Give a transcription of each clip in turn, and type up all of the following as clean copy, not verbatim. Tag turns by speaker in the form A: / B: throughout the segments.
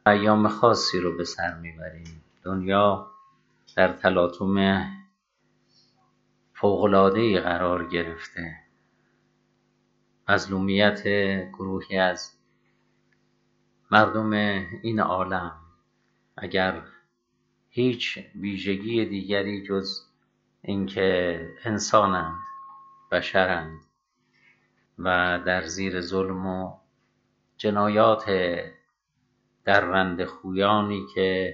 A: ایام خاصی رو به سر میبریم. دنیا در تلاطم فوق‌العاده‌ای قرار گرفته. مظلومیت گروهی از مردم این عالم اگر هیچ ویژگی دیگری جز اینکه انسانند، بشرند و در زیر ظلم و جنایات درنده‌خویانی که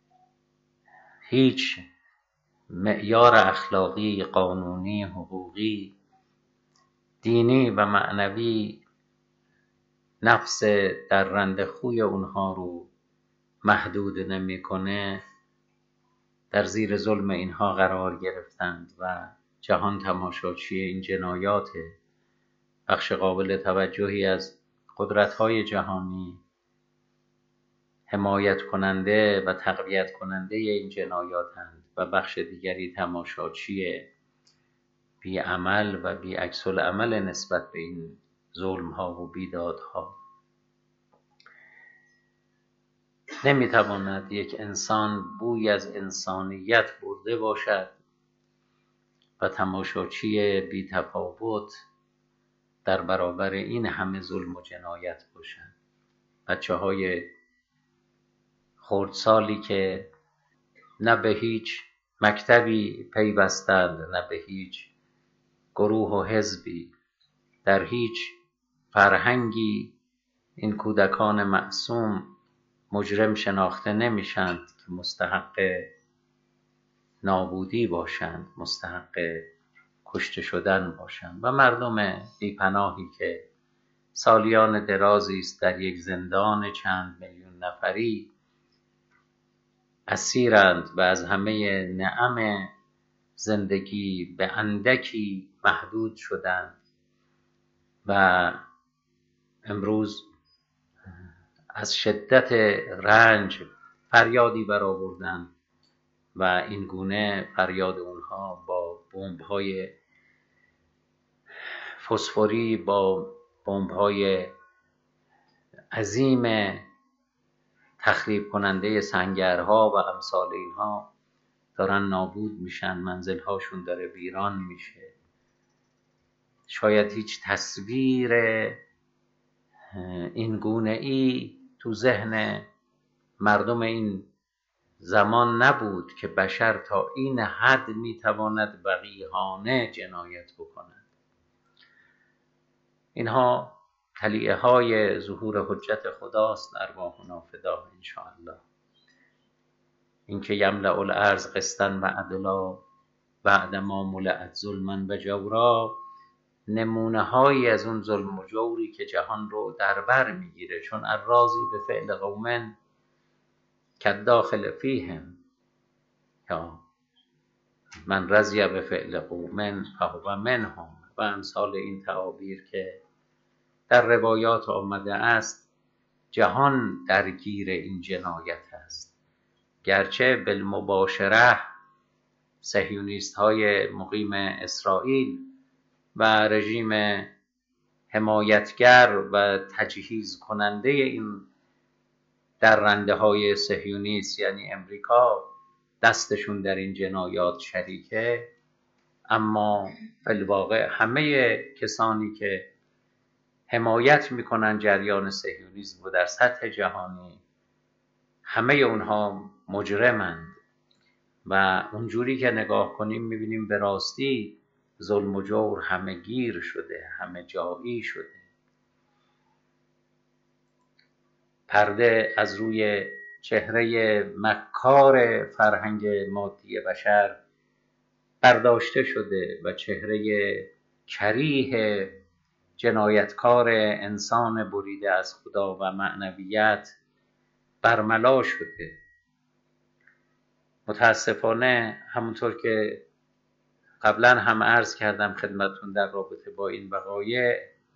A: هیچ معیار اخلاقی، قانونی، حقوقی، دینی و معنوی نفس درنده‌خوی اونها رو محدود نمی‌کنه، در زیر ظلم اینها قرار گرفتند و جهان تماشاچی این جنایات. بخش قابل توجهی از قدرت‌های جهانی حمایت کننده و تقویت کننده این جنایاتند و بخش دیگری تماشاچی بی عمل و بی عکس العمل نسبت به این ظلم‌ها و بیدادها. نمیتواند یک انسان بوی از انسانیت برده باشد و تماشاچی بی تفاوت در برابر این همه ظلم و جنایت باشد. بچه‌های خردسالی که نه به هیچ مکتبی پیوستند، نه به هیچ گروه و حزبی، در هیچ فرهنگی این کودکان معصوم مجرم شناخته نمیشند که مستحق نابودی باشند، مستحق کشته شدن باشند. و مردم بیپناهی که سالیان درازی است در یک زندان چند میلیون نفری اسیرند و از همه نعم زندگی به اندکی محدود شدند و امروز از شدت رنج فریادی برآوردند و این گونه فریاد اونها با بمب‌های فسفوری، با بمب‌های عظیم تخریب کننده سنگرها و امثال اینها دارن نابود میشن، منزلهاشون داره ویران میشه. شاید هیچ تصویر این گونه ای تو ذهن مردم این زمان نبود که بشر تا این حد میتواند وقیحانه جنایت بکند. اینها طلیعه های ظهور حجت خداست. ارواحنا فداه انشاءالله. اینکه یملأ الارض قسطا و عدلا بعد ما ملئت ظلما و جورا، نمونه هایی از اون ظلم و جوری که جهان رو در بر میگیره. چون الراضی به فعل قوم کالداخل فیهم، یا من رضی به فعل قوم فهو منهم و امثال این تعابیر که در روایات آمده است. جهان درگیر این جنایت است، گرچه بالمباشره صهیونیست های مقیم اسرائیل و رژیم حمایتگر و تجهیز کننده این درنده های صهیونیست یعنی امریکا دستشون در این جنایات شریکه، اما فی الواقع همه کسانی که حمایت میکنن جریان صهیونیسم و در سطح جهانی، همه اونها مجرمند و اونجوری که نگاه کنیم میبینیم به راستی ظلم و جور همه گیر شده، همه جایی شده. پرده از روی چهره مکار فرهنگ مادی بشر برداشته شده و چهره کریه جنایتکار انسان بریده از خدا و معنویت برملا شده. متاسفانه همونطور که قبلا هم عرض کردم خدمتون در رابطه با این وقایع،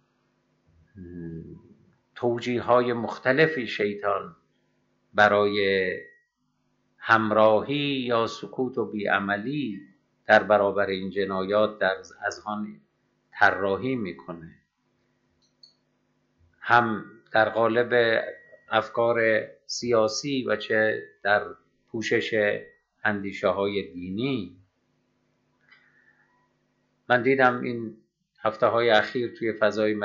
A: توجیه‌های مختلفی شیطان برای همراهی یا سکوت و بیعملی در برابر این جنایات در اذهان طراحی میکنه. هم در قالب افکار سیاسی و چه در پوشش اندیشه های دینی. من دیدم این هفته های اخیر توی فضای